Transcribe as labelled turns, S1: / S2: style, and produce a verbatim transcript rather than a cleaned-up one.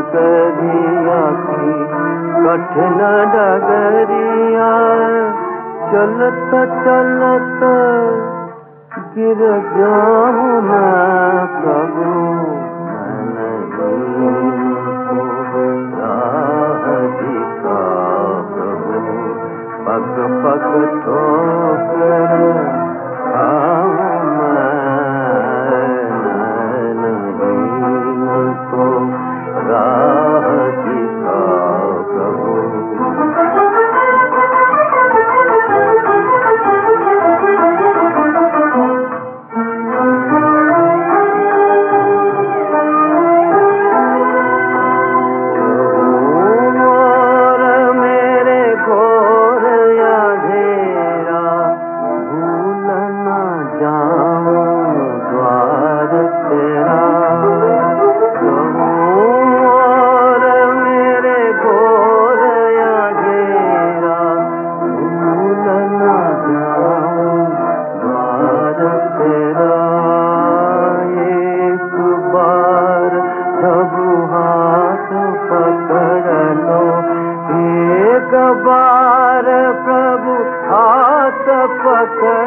S1: करिया की कठिन डगरिया, चलत चलत गिर जाऊं मैं प्रभु, मैं नहीं तो राह दिखा प्रभु, पग पग ठोकर खाऊं मैं, नहीं तो राह दिखा प्रभु। बार प्रभु हाथ पकड़